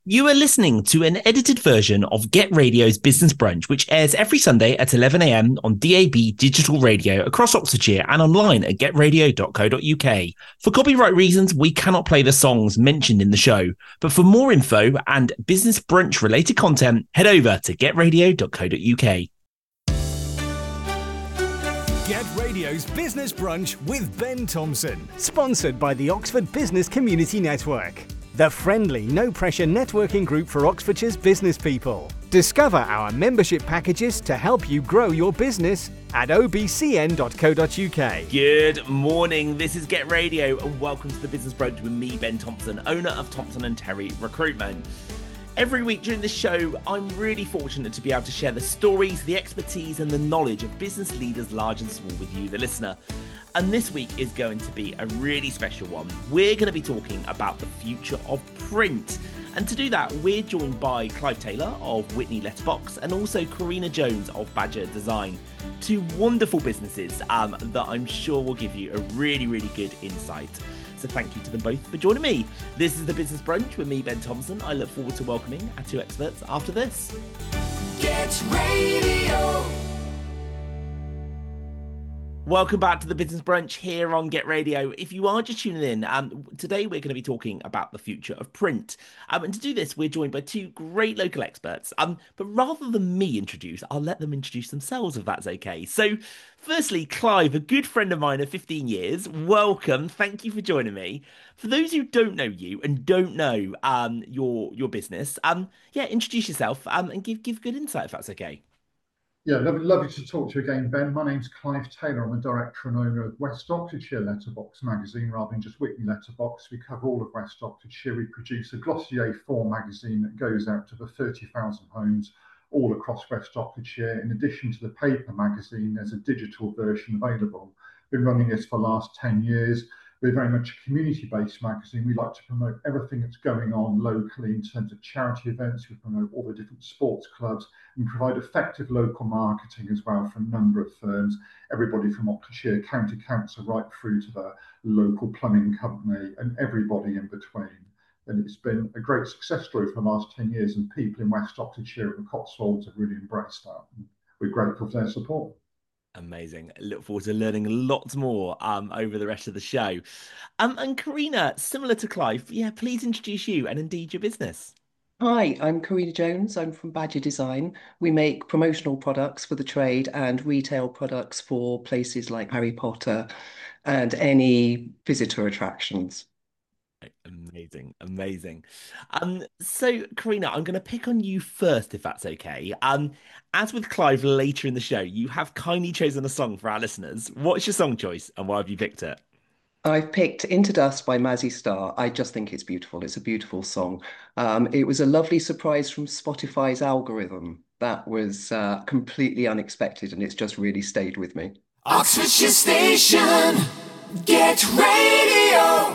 You are listening to an edited version of Get Radio's Business Brunch, which airs every Sunday at 11 a.m. on DAB digital radio across Oxfordshire and online at getradio.co.uk. For copyright reasons, we cannot play the songs mentioned in the show, but for more info and Business Brunch related content, head over to getradio.co.uk. Get Radio's Business Brunch with Ben Thompson, sponsored by the Oxford Business Community Network, the friendly, no-pressure networking group for Oxfordshire's business people. Discover our membership packages to help you grow your business at obcn.co.uk. Good morning, this is Get Radio, and welcome to the Business Brunch with me, Ben Thompson, owner of Thompson & Terry Recruitment. Every week during this show, I'm really fortunate to be able to share the stories, the expertise and the knowledge of business leaders large and small with you, the listener. And this week is going to be a really special one. We're going to be talking about the future of print. And to do that, we're joined by Clive Taylor of Whitney Letterbox and also Karina Jones of Badger Design. Two wonderful businesses that I'm sure will give you a really, really good insight. So thank you to them both for joining me. This is the Business Brunch with me, Ben Thompson. I look forward to welcoming our two experts after this. Get Radio. Welcome back to the Business Brunch here on Get Radio. If you are just tuning in, today we're going to be talking about the future of print. And to do this, we're joined by two great local experts. But rather than me introduce, I'll let them introduce themselves if that's okay. So firstly, Clive, a good friend of mine of 15 years. Welcome. Thank you for joining me. For those who don't know you and don't know your business, introduce yourself and give good insight if that's okay. Yeah, lovely to talk to you again, Ben. My name's Clive Taylor. I'm the director and owner of West Oxfordshire Letterbox magazine, rather than just Whitney Letterbox. We cover all of West Oxfordshire. We produce a Glossier 4 magazine that goes out to the 30,000 homes all across West Oxfordshire. In addition to the paper magazine, there's a digital version available. Been running this for the last 10 years. We're very much a community-based magazine. We like to promote everything that's going on locally in terms of charity events. We promote all the different sports clubs and provide effective local marketing as well for a number of firms, everybody from Oxfordshire County Council right through to the local plumbing company and everybody in between. And it's been a great success story for the last 10 years, and people in West Oxfordshire and the Cotswolds have really embraced that. And we're grateful for their support. Amazing. Look forward to learning lots more over the rest of the show. And Karina, similar to Clive, please introduce you and indeed your business. Hi, I'm Karina Jones. I'm from Badger Design. We make promotional products for the trade and retail products for places like Harry Potter and any visitor attractions. Amazing, amazing. So Karina, I'm going to pick on you first, if that's okay. As with Clive later in the show, you have kindly chosen a song for our listeners. What's your song choice, and why have you picked it? I've picked Into Dust by Mazzy Star. I just think it's beautiful. It's a beautiful song. It was a lovely surprise from Spotify's algorithm. That was completely unexpected, and it's just really stayed with me. Oxfordshire Station. Get Radio.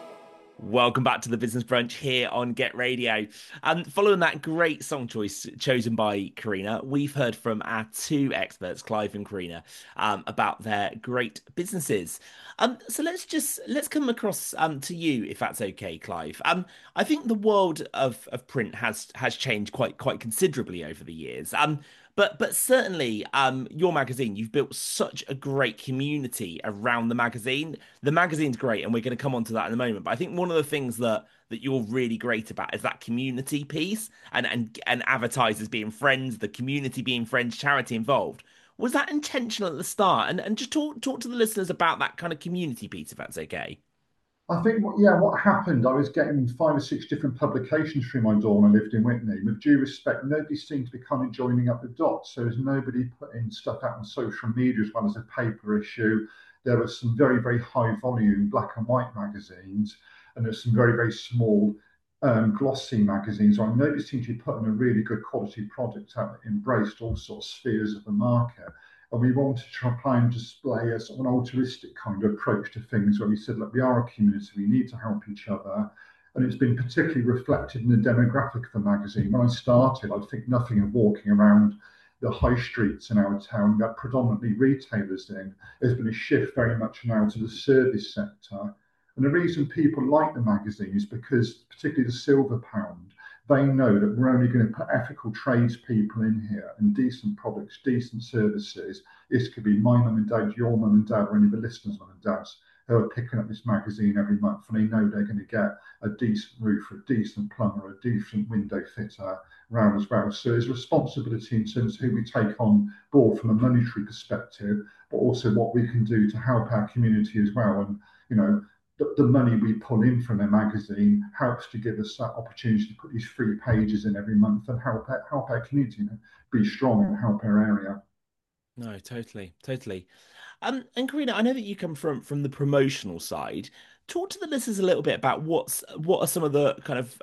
Welcome back to the Business Brunch here on Get Radio. Following that great song choice chosen by Karina, we've heard from our two experts, Clive and Karina, about their great businesses. So let's come across to you, if that's okay, Clive. I think the world of print has changed quite considerably over the years. But certainly, your magazine, you've built such a great community around the magazine. The magazine's great, and we're going to come on to that in a moment. But I think one of the things that you're really great about is that community piece and advertisers being friends, the community being friends, charity involved. Was that intentional at the start? And just talk to the listeners about that kind of community piece, if that's okay. I think, what happened, I was getting 5 or 6 different publications through my door when I lived in Whitney. With due respect, nobody seemed to be kind of joining up the dots. So there's nobody putting stuff out on social media as well as a paper issue. There were some very, very high volume black and white magazines, and there's some very, very small glossy magazines. So nobody seemed to be putting a really good quality product out that embraced all sorts of spheres of the market. And we wanted to try and display a sort of an altruistic kind of approach to things where we said, look, we are a community, we need to help each other. And it's been particularly reflected in the demographic of the magazine. When I started, I'd think nothing of walking around the high streets in our town. We had predominantly retailers in. There's been a shift very much now to the service sector. And the reason people like the magazine is because, particularly the Silver Pound, they know that we're only going to put ethical tradespeople in here and decent products, decent services. This could be my mum and dad, your mum and dad, or any of the listeners' mum and dads who are picking up this magazine every month, and they know they're going to get a decent roofer, a decent plumber, a decent window fitter around as well. So there's responsibility in terms of who we take on board from a monetary perspective, but also what we can do to help our community as well. And you know, the money we pull in from a magazine helps to give us that opportunity to put these free pages in every month and help our community, you know, be strong and help our area. No, totally, totally. And Karina, I know that you come from the promotional side. Talk to the listeners a little bit about what are some of the kind of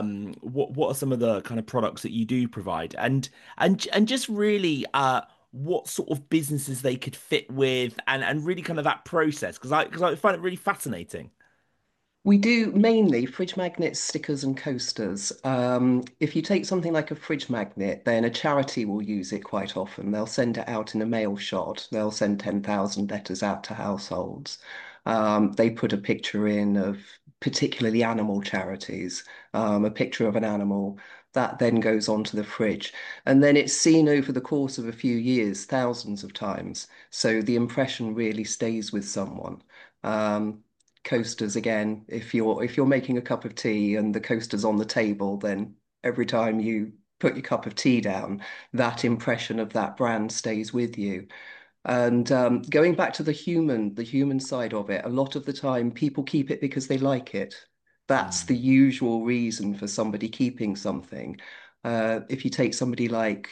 what are some of the kind of products that you do provide, and just really what sort of businesses they could fit with, and really kind of that process, because I find it really fascinating. We do mainly fridge magnets, stickers, and coasters. If you take something like a fridge magnet, then a charity will use it quite often. They'll send it out in a mail shot. They'll send 10,000 letters out to households. They put a picture in of particularly animal charities, a picture of an animal that then goes onto the fridge. And then it's seen over the course of a few years, thousands of times. So the impression really stays with someone. Um, Coasters again, if you're making a cup of tea and the coaster's on the table, then every time you put your cup of tea down, that impression of that brand stays with you. And going back to the human side of it, a lot of the time people keep it because they like it. That's the Mm. usual reason for somebody keeping something. If you take somebody like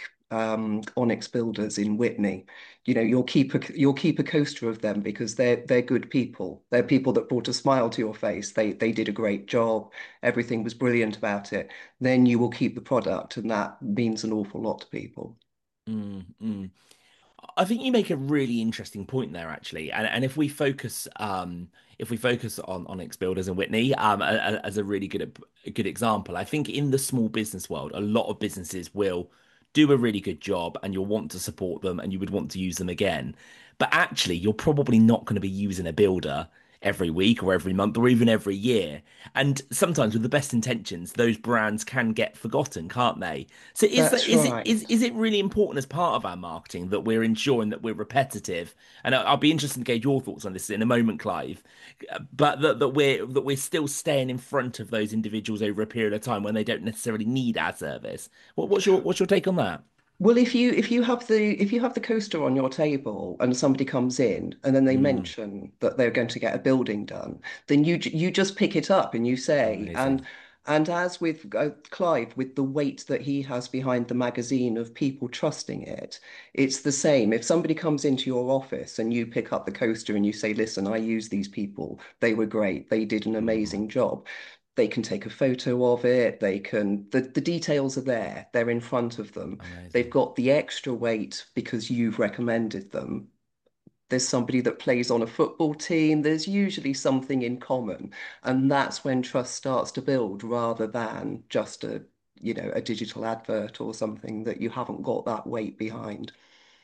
Onyx Builders in Whitney, you know, you'll keep a coaster of them because they're good people. They're people that brought a smile to your face. They did a great job. Everything was brilliant about it. Then you will keep the product, and that means an awful lot to people. Mm, mm. I think you make a really interesting point there, actually, and if we focus on X Builders and Whitney as a really good example, I think in the small business world, a lot of businesses will do a really good job, and you'll want to support them, and you would want to use them again. But actually, you're probably not going to be using a builder every week or every month or even every year. And sometimes, with the best intentions, those brands can get forgotten, can't they? So That's right. is it really important as part of our marketing that we're ensuring that we're repetitive? And I'll be interested to gauge your thoughts on this in a moment, Clive. But that we're still staying in front of those individuals over a period of time when they don't necessarily need our service. What's your take on that? Well, if you have the coaster on your table and somebody comes in and then they Mm, mention that they're going to get a building done, then you just pick it up and you say, and amazing. and as with Clive, with the weight that he has behind the magazine of people trusting it, it's the same. If somebody comes into your office and you pick up the coaster and you say, "Listen, I use these people. They were great. They did an Mm, amazing job." They can take a photo of it. The details are there. They're in front of them. They've amazing. got the extra weight because you've recommended them. There's somebody that plays on a football team. There's usually something in common. And that's when trust starts to build rather than just a digital advert or something that you haven't got that weight behind.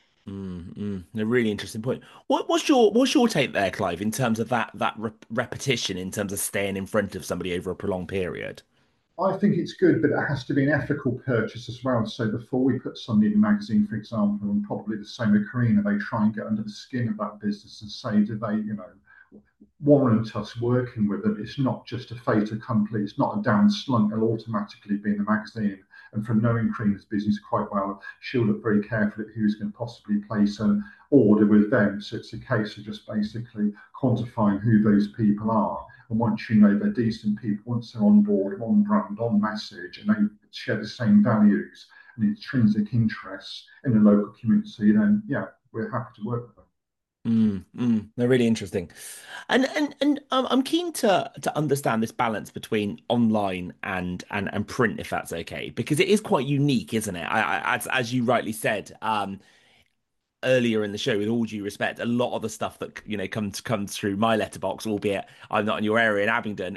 A really interesting point. What's your take there, Clive, in terms of that repetition, in terms of staying in front of somebody over a prolonged period? I think it's good, but it has to be an ethical purchase as well. So before we put somebody in a magazine, for example, and probably the same with Karina, they try and get under the skin of that business and say, do they, you know, warrant us working with them? It's not just a fait accompli. It's not a down slunk. They'll automatically be in the magazine. And from knowing Karina's business quite well, she'll look very carefully at who's going to possibly place an order with them. So it's a case of just basically quantifying who those people are. And once you know they're decent people, once they're on board, on brand, on message, and they share the same values and intrinsic interests in the local community, then yeah, we're happy to work with them. They're really interesting, and I'm keen to understand this balance between online and print, if that's okay, because it is quite unique, isn't it? As you rightly said, earlier in the show, with all due respect, a lot of the stuff that comes through my letterbox, albeit I'm not in your area in Abingdon,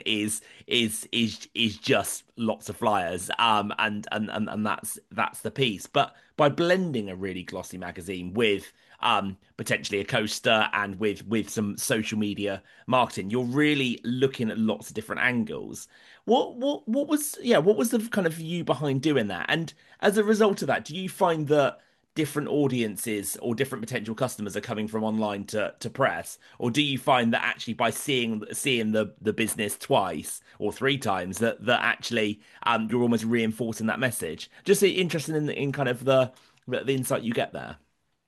is just lots of flyers. And that's the piece. But by blending a really glossy magazine with potentially a coaster and with some social media marketing, you're really looking at lots of different angles. What was the kind of view behind doing that? And as a result of that, do you find that different audiences or different potential customers are coming from online to press, or do you find that actually by seeing the business twice or three times that actually you're almost reinforcing that message? Just interested in kind of the insight you get there.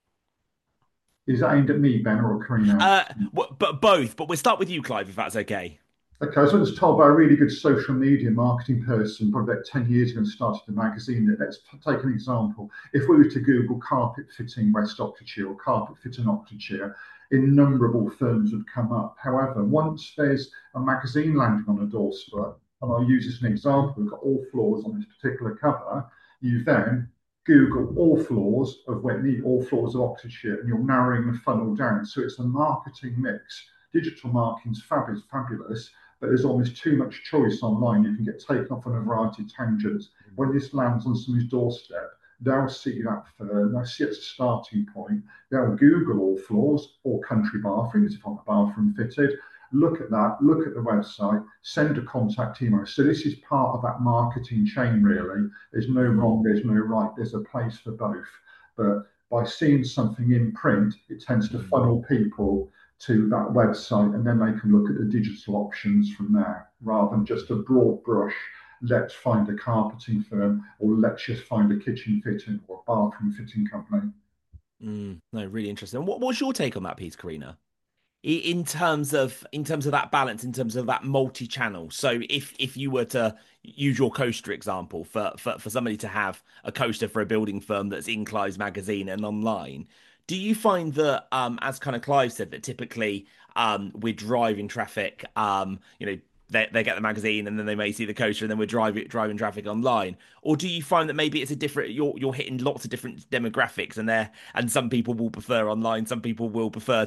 Is that aimed at me, Ben, or Karina? But both. But we'll start with you, Clive, if that's okay. Okay, I was once told by a really good social media marketing person, probably about 10 years ago, and started the magazine. That let's take an example. If we were to Google carpet fitting West Oxfordshire or carpet fitting Oxfordshire, innumerable firms would come up. However, once there's a magazine landing on a doorstep, and I'll use this as an example, we've got all floors on this particular cover, you then Google all floors of Whitney, all floors of Oxfordshire, and you're narrowing the funnel down. So it's a marketing mix. Digital marketing's fabulous, but there's almost too much choice online. You can get taken off on a variety of tangents. When this lands on somebody's doorstep, they'll see that firm, they'll see it's a starting point. They'll Google all floors or country bathrooms if I want a bathroom fitted. Look at that, look at the website, send a contact email. So this is part of that marketing chain, really. There's no wrong, there's no right, there's a place for both. But by seeing something in print, it tends to funnel people to that website, and then they can look at the digital options from there, rather than just a broad brush, let's find a carpeting firm, or let's just find a kitchen fitting or a bathroom fitting company. No, really interesting. What's your take on that piece, Karina? In terms of that balance, in terms of that multi-channel. So if you were to use your coaster example for somebody to have a coaster for a building firm that's in Clive's magazine and online, do you find that as kind of Clive said, that typically we're driving traffic, they get the magazine and then they may see the coaster and then we're driving traffic online? Or do you find that maybe it's a different, you're hitting lots of different demographics, and some people will prefer online, some people will prefer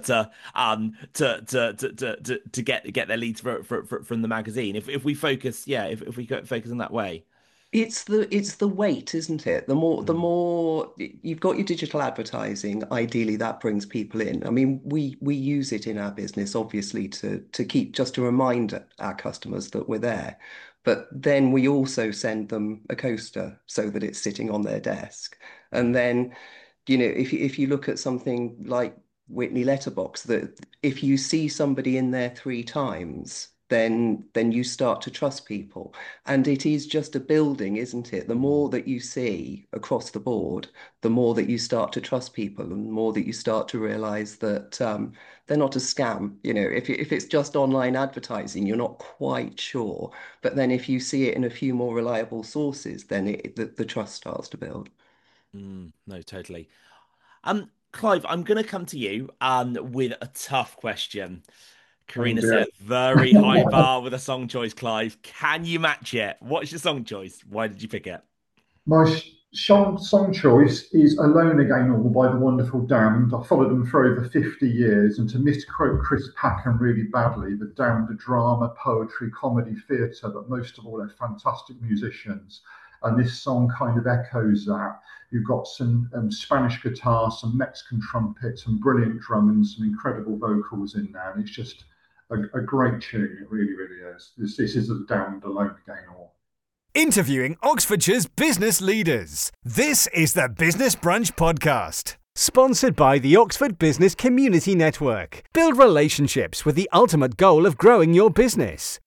to get their leads from the magazine. If we focus, if we focus in that way. It's the weight, isn't it? The more you've got your digital advertising, ideally that brings people in. I mean, we use it in our business, obviously, to keep just to remind our customers that we're there. But then we also send them a coaster so that it's sitting on their desk. And then, if you look at something like Whitney Letterbox, that if you see somebody in there three times, then you start to trust people. And it is just a building, isn't it? The more that you see across the board, the more that you start to trust people, and the more that you start to realize that they're not a scam. If it's just online advertising, you're not quite sure. But then if you see it in a few more reliable sources, then the trust starts to build. No, totally. Clive, I'm going to come to you with a tough question. Oh Karina dear. set a very high bar with a song choice, Clive. Can you match it? What's your song choice? Why did you pick it? My song choice is Alone Again, all by the wonderful Damned. I followed them for over 50 years, and to misquote Chris Packham really badly, the Damned are drama, poetry, comedy, theatre, but most of all, they're fantastic musicians. And this song kind of echoes that. You've got some Spanish guitar, some Mexican trumpet, some brilliant drum, and some incredible vocals in there. And it's just a great tune. It really, really is. This is the Damned Alone Again, all. Interviewing Oxfordshire's business leaders. This is the Business Brunch Podcast. Sponsored by the Oxford Business Community Network. Build relationships with the ultimate goal of growing your business.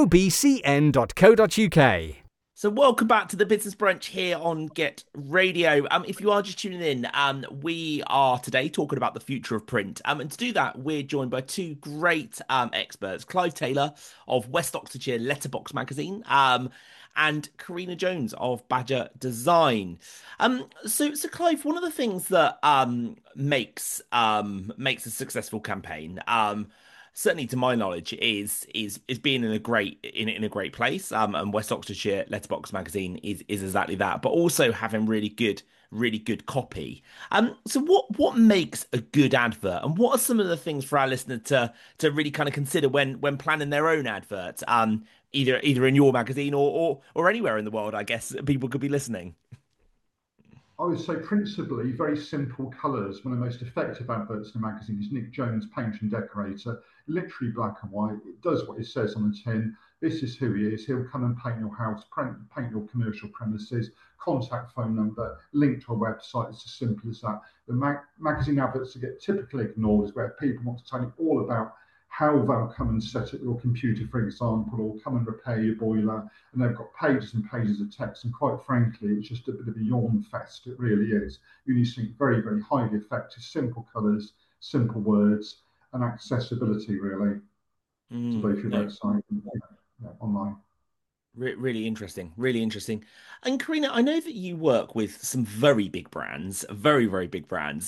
obcn.co.uk. So welcome back to the Business Brunch here on Get Radio. If you are just tuning in, we are today talking about the future of print. And to do that, we're joined by two great experts, Clive Taylor of West Oxfordshire Letterbox magazine, and Karina Jones of Badger Design. So Clive, one of the things that makes a successful campaign, certainly to my knowledge, is being in a great place. And West Oxfordshire Letterbox magazine is exactly that, but also having really good copy. So what makes a good advert, and what are some of the things for our listener to really kind of consider when planning their own advert? Either in your magazine or anywhere in the world, I guess people could be listening. I would say principally very simple colours. One of the most effective adverts in the magazine is Nick Jones, painter and decorator, literally black and white. It does what it says on the tin. This is who he is. He'll come and paint your house, paint your commercial premises, contact phone number, link to a website. It's as simple as that. The magazine adverts that get typically ignored is where people want to tell you all about how they'll come and set up your computer, for example, or come and repair your boiler. And they've got pages and pages of text. And quite frankly, it's just a bit of a yawn fest. It really is. You need something very, very highly effective, simple colours, simple words, and accessibility, really, to both your No. website and online. Really interesting, really interesting. And Karina, I know that you work with some very big brands, very big brands.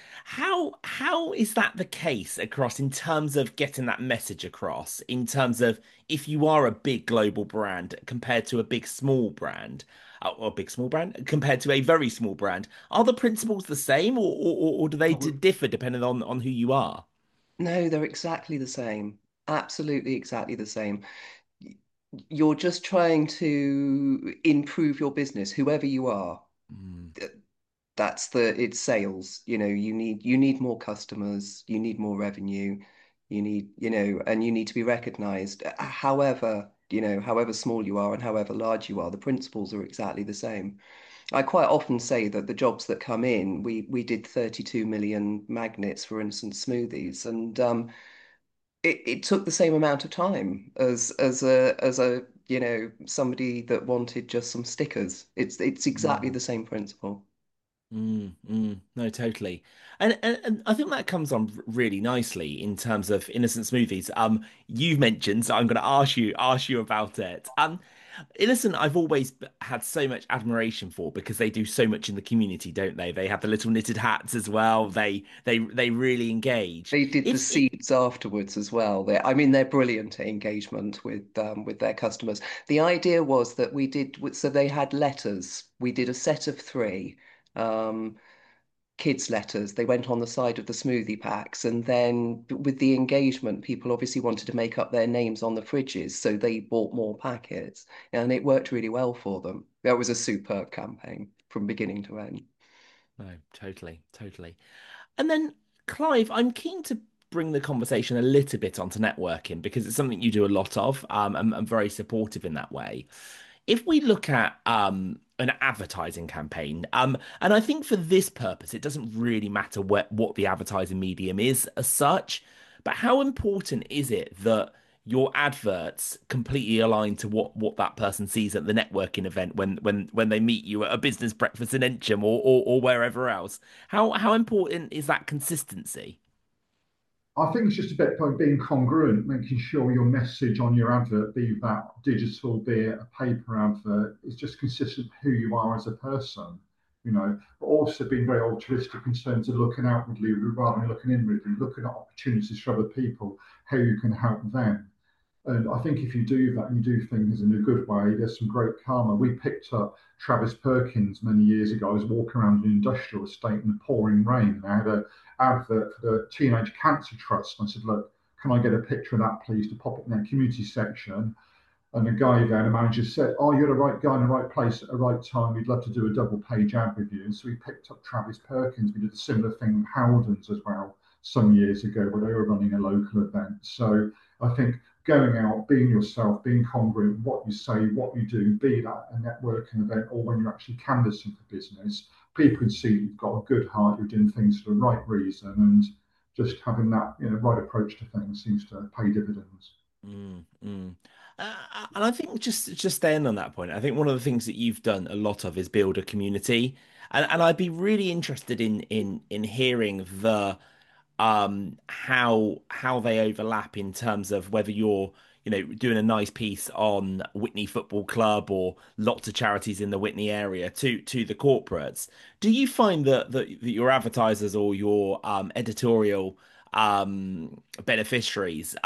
How is that the case across in terms of getting that message across? In terms of if you are a big global brand compared to a big small brand, or a big small brand compared to a very small brand, are the principles the same, or do they differ depending on who you are? No, they're exactly the same. Absolutely exactly the same. You're just trying to improve your business, whoever you are. Mm, That's it's sales. You need more customers, you need more revenue, and you need to be recognized. However small you are and however large you are, the principles are exactly the same. I quite often say that the jobs that come in, we did 32 million magnets for instant smoothies, and it took the same amount of time as somebody that wanted just some stickers. It's exactly Mm. the same principle. no, totally. And I think that comes on really nicely in terms of innocent smoothies. You've mentioned, so I'm going to ask you about it. Innocent, I've always had so much admiration for because they do so much in the community, don't they? They have the little knitted hats as well. They really engage. They did the If seeds afterwards as well. I mean, they're brilliant at engagement with their customers. The idea was that so they had letters. We did a set of three. Um, Kids' letters. They went on the side of the smoothie packs. And then with the engagement, people obviously wanted to make up their names on the fridges. So they bought more packets. And it worked really well for them. That was a superb campaign from beginning to end. No, totally. And then, Clive, I'm keen to bring the conversation a little bit onto networking because it's something you do a lot of, and very supportive in that way. If we look at an advertising campaign, and I think for this purpose, it doesn't really matter what the advertising medium is as such, but how important is it that your adverts completely align to what that person sees at the networking event when they meet you at a business breakfast in Encham or wherever else? How important is that consistency? I think it's just a bit like being congruent, making sure your message on your advert, be that digital, be it a paper advert, is just consistent with who you are as a person, but also being very altruistic in terms of looking outwardly rather than looking inwardly, looking at opportunities for other people, how you can help them. And I think if you do that and you do things in a good way, there's some great karma. We picked up Travis Perkins many years ago. I was walking around an industrial estate in the pouring rain. And I had an advert for the Teenage Cancer Trust. And I said, look, can I get a picture of that, please, to pop it in their community section? And the guy there, the manager said, oh, you're the right guy in the right place at the right time. We'd love to do a double page ad with you. And so we picked up Travis Perkins. We did a similar thing with Howdens as well some years ago where they were running a local event. So I think going out, being yourself, being congruent, what you say, what you do, be that a networking event or when you're actually canvassing for business, people can see you've got a good heart, you're doing things for the right reason, and just having that right approach to things seems to pay dividends. Mm. And I think just staying on that point, I think one of the things that you've done a lot of is build a community, and I'd be really interested in hearing the how they overlap in terms of whether you're doing a nice piece on Whitney Football Club or lots of charities in the Whitney area to the corporates. Do you find that your advertisers or your editorial beneficiaries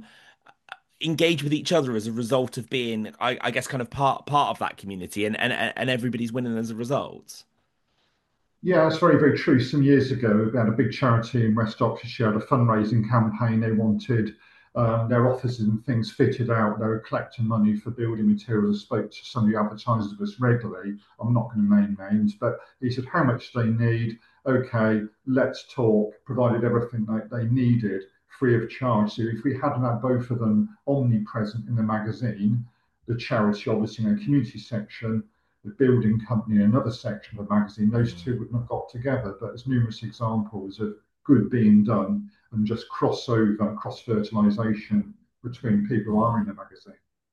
engage with each other as a result of being, I guess, kind of part of that community, and everybody's winning as a result. Yeah, that's very, very true. Some years ago, we had a big charity in West Oxfordshire had a fundraising campaign. They wanted their offices and things fitted out. They were collecting money for building materials. I spoke to some of the advertisers of us regularly. I'm not going to name names, but he said, how much do they need? Okay, let's talk. Provided everything that they needed free of charge. So if we hadn't had both of them omnipresent in the magazine, the charity obviously in a community section, the building company in another section of the magazine, those Mm. two wouldn't have got together. But there's numerous examples of good being done and just crossover, cross fertilization between people who are in the magazine.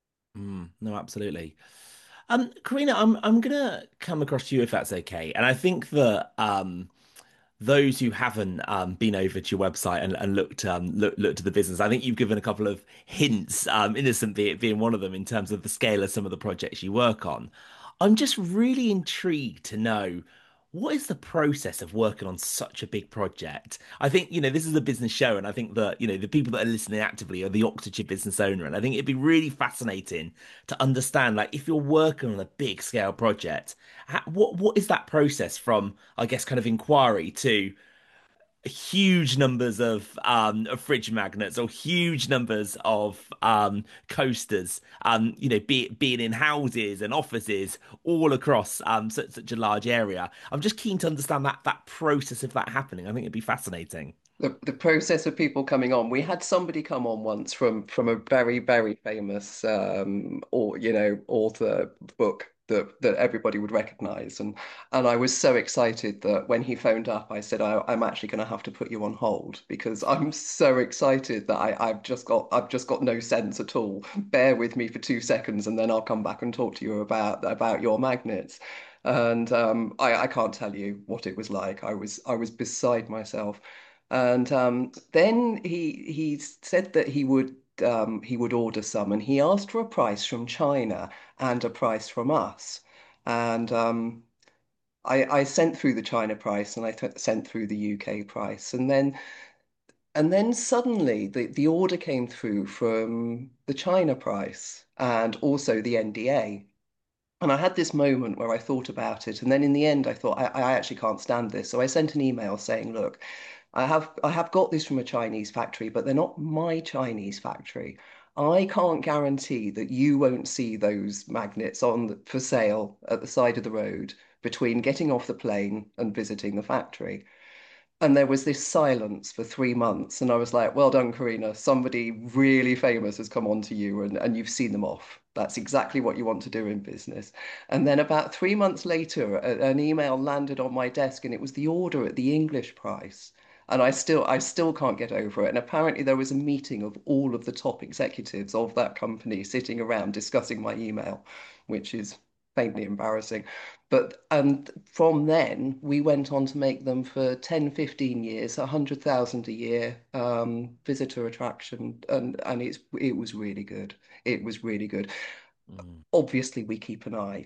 No, absolutely. Karina, I'm gonna come across to you if that's okay. And I think that those who haven't been over to your website and looked at the business, I think you've given a couple of hints, Innocent being one of them, in terms of the scale of some of the projects you work on. I'm just really intrigued to know what is the process of working on such a big project. I think, this is a business show, and I think that, the people that are listening actively are the Oxfordshire business owner, and I think it'd be really fascinating to understand, like, if you're working on a big scale project, what is that process from, I guess, kind of inquiry to huge numbers of fridge magnets or huge numbers of coasters, being in houses and offices all across such a large area. I'm just keen to understand that process of that happening. I think it'd be fascinating. The process of people coming on. We had somebody come on once from a very, very famous or author book that everybody would recognize. And I was so excited that when he phoned up, I said, I'm actually going to have to put you on hold because I'm so excited that I've just got no sense at all. Bear with me for 2 seconds and then I'll come back and talk to you about your magnets. And I can't tell you what it was like. I was beside myself. And then he said that he would order some, and he asked for a price from China and a price from us. And I sent through the China price, and I th sent through the UK price, and then suddenly the order came through from the China price and also the NDA. And I had this moment where I thought about it, and then in the end, I thought I actually can't stand this. So I sent an email saying, "Look, I have got this from a Chinese factory, but they're not my Chinese factory. I can't guarantee that you won't see those magnets for sale at the side of the road between getting off the plane and visiting the factory." And there was this silence for 3 months. And I was like, well done, Karina. Somebody really famous has come on to you and you've seen them off. That's exactly what you want to do in business. And then about 3 months later, an email landed on my desk and it was the order at the English price. And I still can't get over it. And apparently there was a meeting of all of the top executives of that company sitting around discussing my email, which is faintly embarrassing. But and from then we went on to make them for 10, 15 years, 100,000 a year, visitor attraction, and it was really good. It was really good. Mm. Obviously, we keep an eye,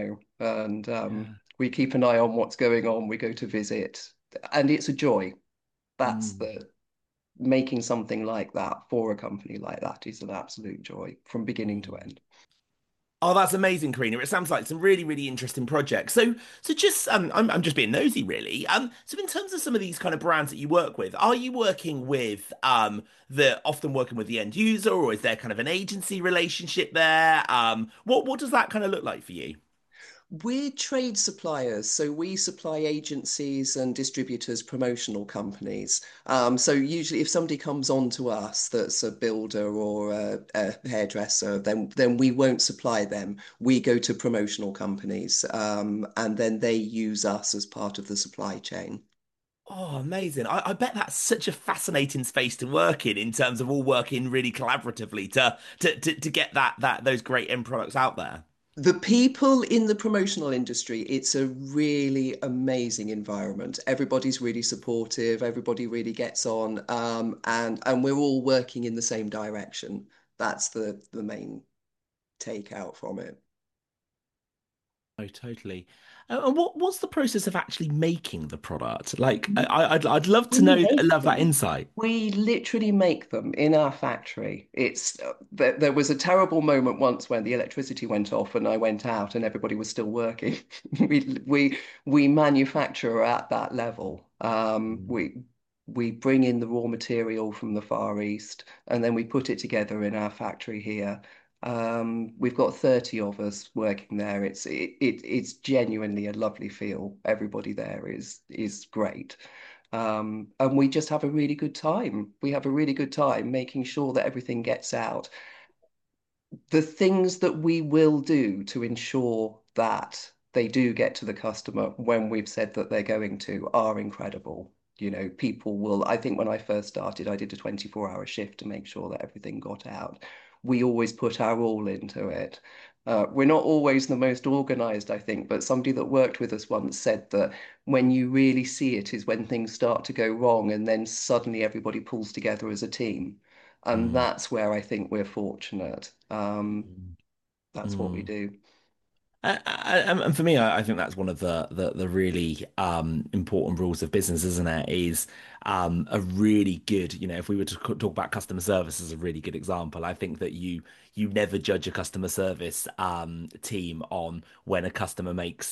and Yeah. we keep an eye on what's going on. We go to visit, and it's a joy. That's Mm. the Making something like that for a company like that is an absolute joy from beginning to Mm. end. Oh, that's amazing, Karina. It sounds like some really, really interesting projects. So just I'm just being nosy, really. So in terms of some of these kind of brands that you work with, are you working with the often working with the end user, or is there kind of an agency relationship there? What does that kind of look like for you? We're trade suppliers, so we supply agencies and distributors, promotional companies. So usually, if somebody comes on to us that's a builder or a hairdresser, then we won't supply them. We go to promotional companies, and then they use us as part of the supply chain. Oh, amazing. I bet that's such a fascinating space to work in terms of all working really collaboratively to get that those great end products out there. The people in the promotional industry, it's a really amazing environment. Everybody's really supportive, everybody really gets on, and we're all working in the same direction. That's the main takeout from it. Oh, totally. And what's the process of actually making the product? Like, I'd love to We know, make love that them. insight. We literally make them in our factory. It's there was a terrible moment once when the electricity went off and I went out and everybody was still working. We manufacture at that level. We bring in the raw material from the Far East and then we put it together in our factory here. We've got 30 of us working there. It's genuinely a lovely feel. Everybody there is great. And we just have a really good time. We have a really good time making sure that everything gets out. The things that we will do to ensure that they do get to the customer when we've said that they're going to are incredible. You know, people will, I think when I first started, I did a 24-hour shift to make sure that everything got out. We always put our all into it. We're not always the most organized, I think, but somebody that worked with us once said that when you really see it is when things start to go wrong and then suddenly everybody pulls together as a team. And Mm, that's where I think we're fortunate. mm, That's what we mm. do. And for me, I think that's one of the really important rules of business, isn't it? Is a really good, if we were to talk about customer service as a really good example, I think that you never judge a customer service team on when a customer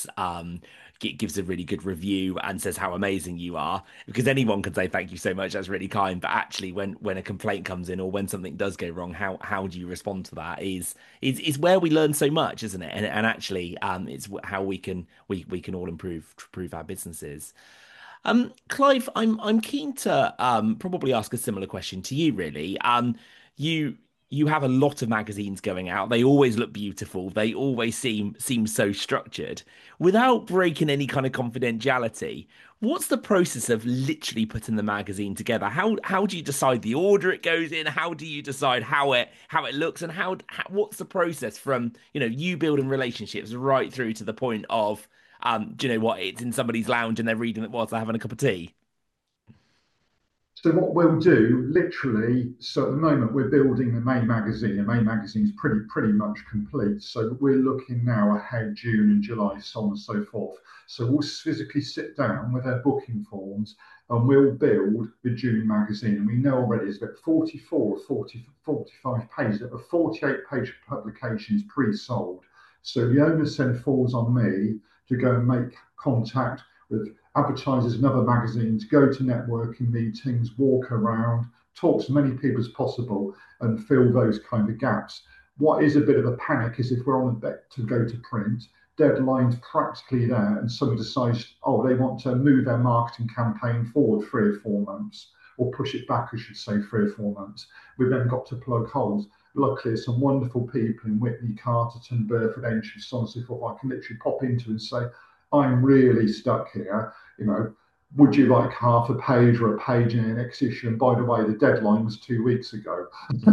gives a really good review and says how amazing you are, because anyone can say thank you so much, that's really kind, but actually when a complaint comes in or when something does go wrong, how do you respond to that is where we learn so much, isn't it? And actually, it's how we can all improve our businesses. Clive, I'm keen to probably ask a similar question to you, really. You you have a lot of magazines going out. They always look beautiful. They always seem so structured. Without breaking any kind of confidentiality, what's the process of literally putting the magazine together? How do you decide the order it goes in? How do you decide how it looks, and what's the process from, you building relationships right through to the point of do you know what, it's in somebody's lounge and they're reading it whilst they're having a cup of tea? So what we'll do, literally, so at the moment we're building the main magazine. The main magazine is pretty much complete. So we're looking now ahead June and July, so on and so forth. So we'll physically sit down with our booking forms and we'll build the June magazine. And we know already it's got 44, 40, 45 pages. A 48-page publication is pre-sold. So the onus then falls on me to go and make contact with advertisers and other magazines, go to networking meetings, walk around, talk to as many people as possible, and fill those kind of gaps. What is a bit of a panic is if we're on a bet to go to print, deadline's practically there, and someone decides, oh, they want to move their marketing campaign forward 3 or 4 months, or push it back, I should say, 3 or 4 months. We've then got to plug holes. Luckily, some wonderful people in Whitney, Carterton, Burford, Aintree, so on and so forth, I can literally pop into and say, I'm really stuck here. Would you like half a page or a page in the next issue? And by the way, the deadline was 2 weeks ago.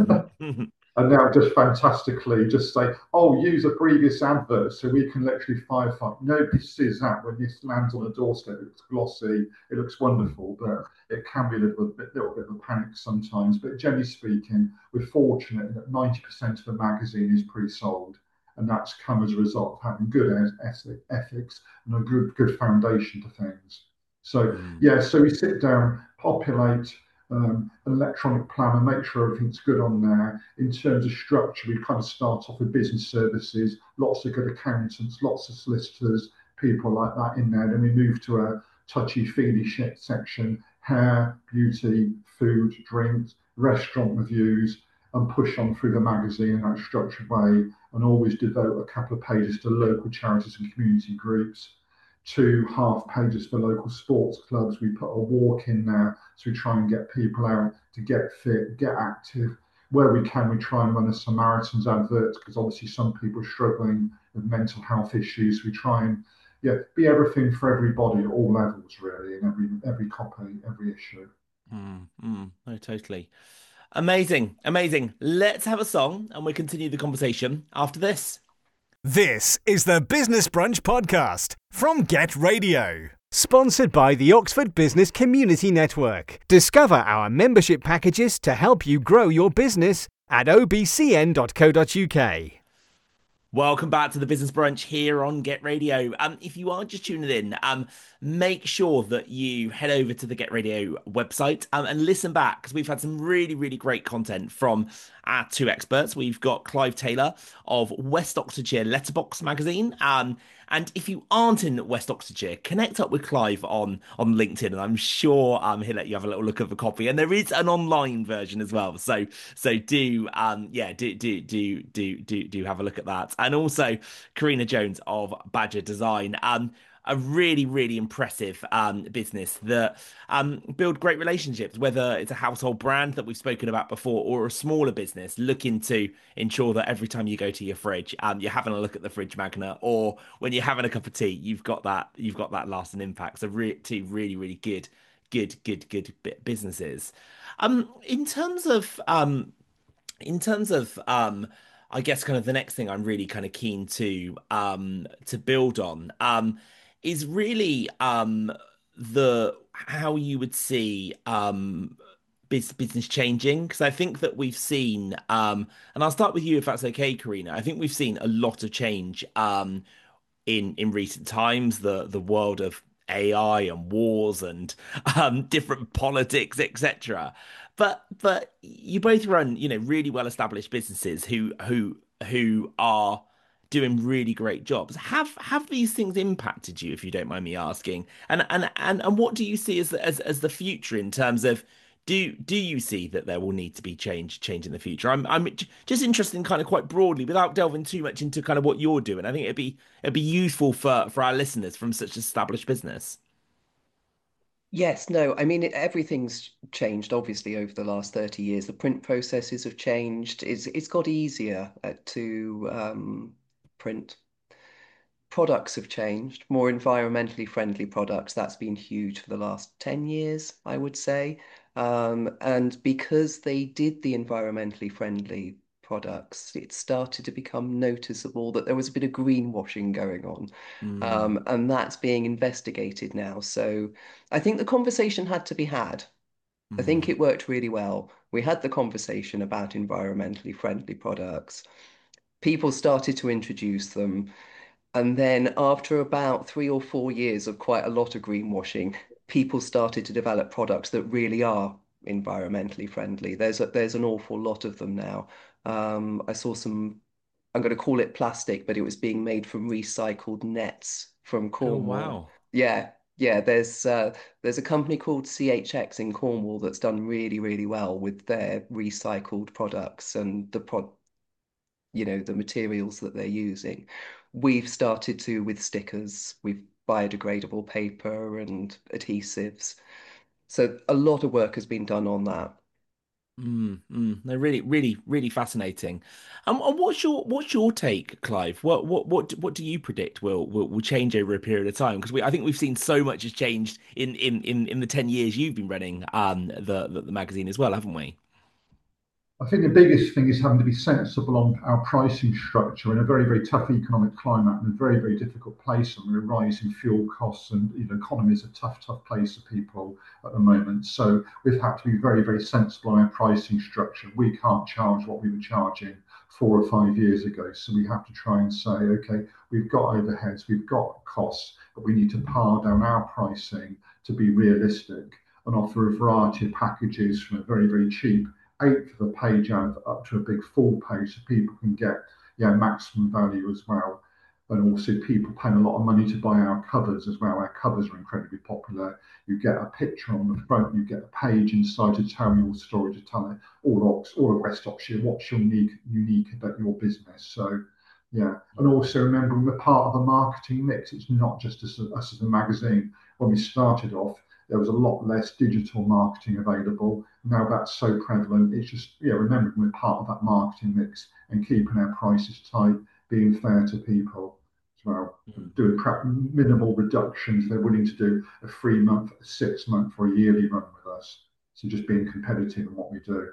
And now just fantastically just say, oh, use a previous advert so we can literally firefight. Nobody sees that when this lands on a doorstep. It looks glossy, it looks wonderful, but it can be a little bit of a panic sometimes. But generally speaking, we're fortunate that 90% of the magazine is pre-sold. And that's come as a result of having good ethics and a good foundation to things. So Mm, yeah, so we sit down, populate an electronic plan and make sure everything's good on there. In terms of structure, we kind of start off with business services, lots of good accountants, lots of solicitors, people like that in there. Then we move to a touchy-feely section, hair, beauty, food, drinks, restaurant reviews, and push on through the magazine in that structured way, and always devote a couple of pages to local charities and community groups, 2 half pages for local sports clubs. We put a walk in there, so we try and get people out to get fit, get active. Where we can, we try and run a Samaritans advert because obviously some people are struggling with mental health issues. We try and be everything for everybody at all levels, really, in every copy, every issue. no, totally. Amazing, amazing. Let's have a song and we'll continue the conversation after this. This is the Business Brunch podcast from Get Radio. Sponsored by the Oxford Business Community Network. Discover our membership packages to help you grow your business at obcn.co.uk. Welcome back to the Business Brunch here on Get Radio. If you are just tuning in, make sure that you head over to the Get Radio website and listen back because we've had some really, really great content from our two experts. We've got Clive Taylor of West Oxfordshire Letterbox magazine. And if you aren't in West Oxfordshire, connect up with Clive on LinkedIn, and I'm sure he'll let you have a little look at the copy. And there is an online version as well, so do yeah do have a look at that. And also Karina Jones of Badger Design. A really, really impressive business that build great relationships, whether it's a household brand that we've spoken about before or a smaller business looking to ensure that every time you go to your fridge, you're having a look at the fridge magnet, or when you're having a cup of tea, you've got that lasting impact. So two really, really good businesses. In terms of I guess kind of the next thing I'm really kind of keen to build on is really the how you would see business changing, because I think that we've seen and I'll start with you if that's okay, Karina. I think we've seen a lot of change in recent times, the world of AI and wars and different politics, etc. But you both run, really well established businesses who are doing really great jobs. Have these things impacted you, if you don't mind me asking? And what do you see as the future in terms of do you see that there will need to be change in the future? I'm just interested in kind of quite broadly, without delving too much into kind of what you're doing. I think it'd be useful for our listeners from such established business. Yes, no, I mean, everything's changed obviously over the last 30 years. The print processes have changed. It's got easier to print. Products have changed, more environmentally friendly products. That's been huge for the last 10 years, I would say. And because they did the environmentally friendly products, it started to become noticeable that there was a bit of greenwashing going on. Mm, And that's being investigated now. So I think the conversation had to be had. I think mm, it worked really well. We had the conversation about environmentally friendly products. People started to introduce them. And then after about 3 or 4 years of quite a lot of greenwashing, people started to develop products that really are environmentally friendly. There's an awful lot of them now. I saw some, I'm going to call it plastic, but it was being made from recycled nets from oh Cornwall. wow. Yeah, yeah. There's a company called CHX in Cornwall that's done really, really well with their recycled products and the materials that they're using. We've started to with stickers, with biodegradable paper and adhesives. So a lot of work has been done on that. No, really, really, really fascinating. And what's your take, Clive? What do you predict will change over a period of time? Because I think we've seen so much has changed in the 10 years you've been running the magazine as well, haven't we? I think the biggest thing is having to be sensible on our pricing structure in a very, very tough economic climate and a very, very difficult place. And we're rising fuel costs, and economy is a tough place for people at the moment. So we've had to be very, very sensible on our pricing structure. We can't charge what we were charging 4 or 5 years ago. So we have to try and say, okay, we've got overheads, we've got costs, but we need to par down our pricing to be realistic and offer a variety of packages from a very, very cheap eighth of a page ad up to a big full page so people can get maximum value as well. And also people paying a lot of money to buy our covers as well. Our covers are incredibly popular. You get a picture on the front, you get a page inside to tell your story, to tell it all of West Oxfordshire, what's unique about your business. So yeah, and also remembering we're part of the marketing mix. It's not just us as a magazine. When we started off, there was a lot less digital marketing available. Now that's so prevalent. It's just, remembering we're part of that marketing mix and keeping our prices tight, being fair to people as well, Mm. doing minimal reductions. They're willing to do a 3 month, a 6 month, or a yearly run with us. So just being competitive in what we do.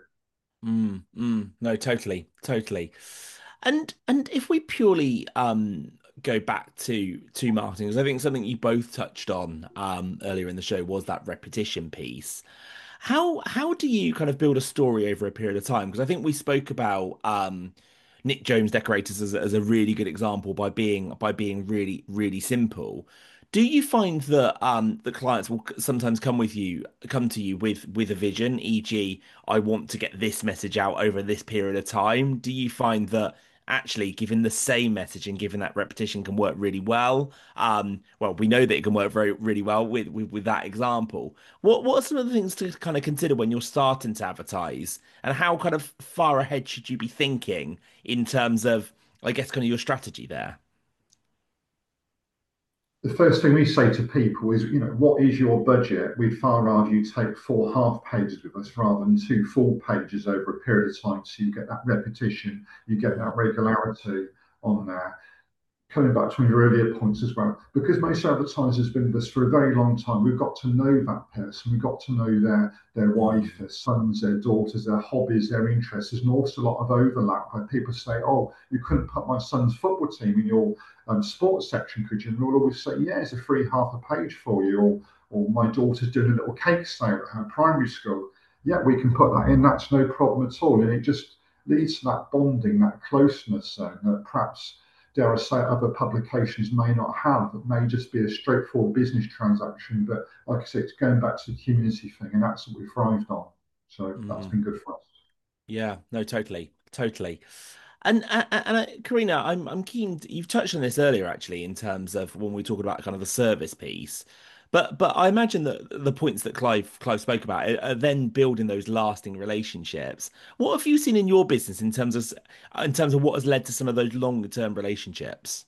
No, totally. And if we purely go back to marketing, because I think something you both touched on earlier in the show was that repetition piece. How do you kind of build a story over a period of time? Because I think we spoke about Nick Jones Decorators as a really good example by being really really simple. Do you find that the clients will sometimes come to you with a vision, e.g., I want to get this message out over this period of time? Do you find that actually giving the same message and giving that repetition can work really well? Well, we know that it can work very really well with that example. What are some of the things to kind of consider when you're starting to advertise, and how kind of far ahead should you be thinking in terms of, I guess, kind of your strategy there? The first thing we say to people is, what is your budget? We'd far rather you take 4 half pages with us rather than 2 full pages over a period of time. So you get that repetition, you get that regularity on there. Coming back to one of your earlier points as well, because most advertisers have been with us for a very long time, we've got to know that person. We've got to know their wife, their sons, their daughters, their hobbies, their interests. There's an awful lot of overlap where people say, "Oh, you couldn't put my son's football team in your sports section, could you?" And we'll always say, "Yeah, it's a free half a page for you." Or my daughter's doing a little cake sale at her primary school. Yeah, we can put that in. That's no problem at all. And it just leads to that bonding, that closeness, that perhaps, dare I say, other publications may not have. It may just be a straightforward business transaction. But like I said, it's going back to the community thing, and that's what we thrived on. So that's Mm. been good for us. Yeah, no, totally, totally. And Karina, I'm keen. You've touched on this earlier, actually, in terms of when we talk about kind of the service piece. But I imagine that the points that Clive spoke about are then building those lasting relationships. What have you seen in your business in terms of what has led to some of those longer term relationships?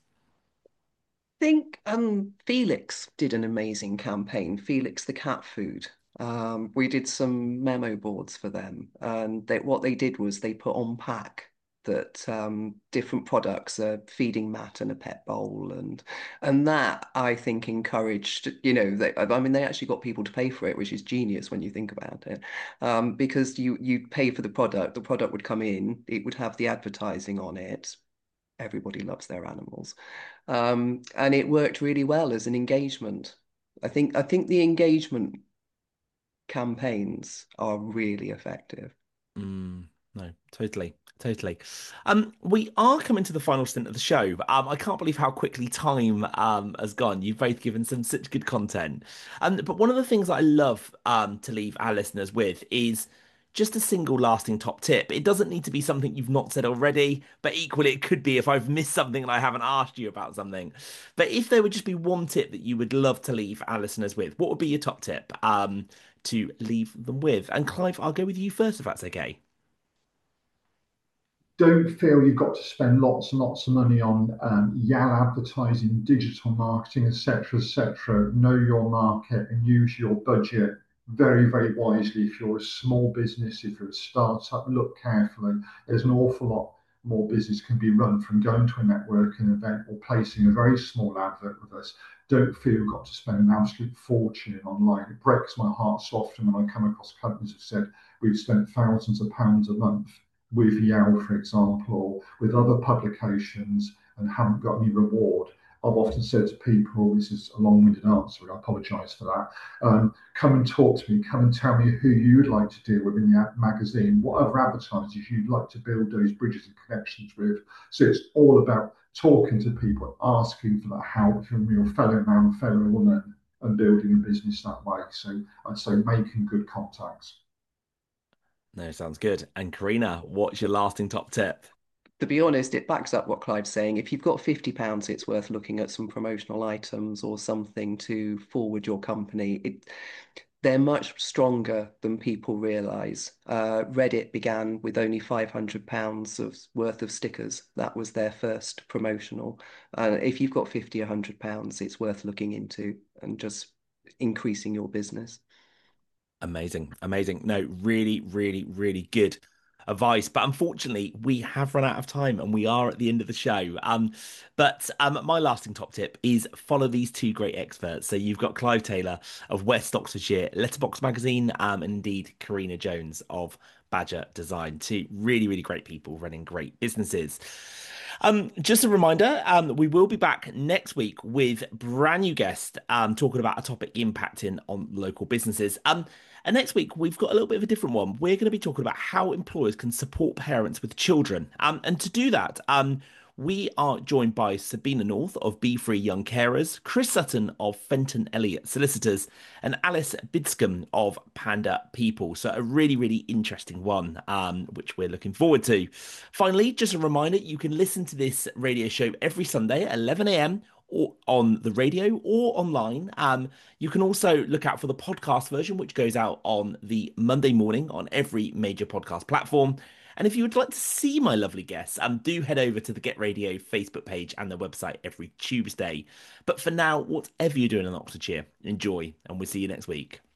Think Felix did an amazing campaign, Felix the cat food. We did some memo boards for them, and what they did was they put on pack that different products, a feeding mat and a pet bowl, and that I think encouraged, I mean they actually got people to pay for it, which is genius when you think about it, because you pay for the product would come in, it would have the advertising on it. Everybody loves their animals. And it worked really well as an engagement. I think the engagement campaigns are really effective. Mm, no, totally, totally. We are coming to the final stint of the show. I can't believe how quickly time has gone. You've both given some such good content. But one of the things I love to leave our listeners with is just a single lasting top tip. It doesn't need to be something you've not said already, but equally it could be if I've missed something and I haven't asked you about something. But if there would just be one tip that you would love to leave our listeners with, what would be your top tip to leave them with? And Clive, I'll go with you first if that's okay. Don't feel you've got to spend lots and lots of money on YAL advertising, digital marketing, etc., etc. Know your market and use your budget very, very wisely. If you're a small business, if you're a startup, look carefully. There's an awful lot more business can be run from going to a networking event or placing a very small advert with us. Don't feel you've got to spend an absolute fortune online. It breaks my heart so often when I come across companies who've said we've spent thousands of pounds a month with Yale, for example, or with other publications and haven't got any reward. I've often said to people, this is a long-winded answer, I apologise for that. Come and talk to me, come and tell me who you'd like to deal with in the magazine, what other advertisers you'd like to build those bridges and connections with. So it's all about talking to people, asking for that help from your fellow man, fellow woman, and building a business that way. So I'd say making good contacts. No, sounds good. And Karina, what's your lasting top tip? To be honest, it backs up what Clive's saying. If you've got £50, it's worth looking at some promotional items or something to forward your company. They're much stronger than people realise. Reddit began with only £500 of worth of stickers. That was their first promotional. If you've got 50, £100, it's worth looking into and just increasing your business. Amazing, amazing. No, really, really, really good advice. But unfortunately, we have run out of time and we are at the end of the show. But my lasting top tip is follow these two great experts. So you've got Clive Taylor of West Oxfordshire Letterbox Magazine, and indeed Karina Jones of Badger Design. Two really, really great people running great businesses. Just a reminder, we will be back next week with brand new guest talking about a topic impacting on local businesses. And next week, we've got a little bit of a different one. We're going to be talking about how employers can support parents with children. And to do that, we are joined by Sabina North of Be Free Young Carers, Chris Sutton of Fenton Elliott Solicitors, and Alice Bidscombe of Panda People. So a really, really interesting one, which we're looking forward to. Finally, just a reminder, you can listen to this radio show every Sunday at 11 a.m. or on the radio or online. You can also look out for the podcast version, which goes out on the Monday morning on every major podcast platform. And if you would like to see my lovely guests, do head over to the Get Radio Facebook page and their website every Tuesday. But for now, whatever you're doing in Oxfordshire, enjoy, and we'll see you next week.